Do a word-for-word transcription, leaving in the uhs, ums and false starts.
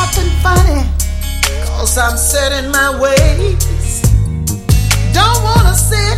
acting funny, cause I'm set in my ways. Don't wanna say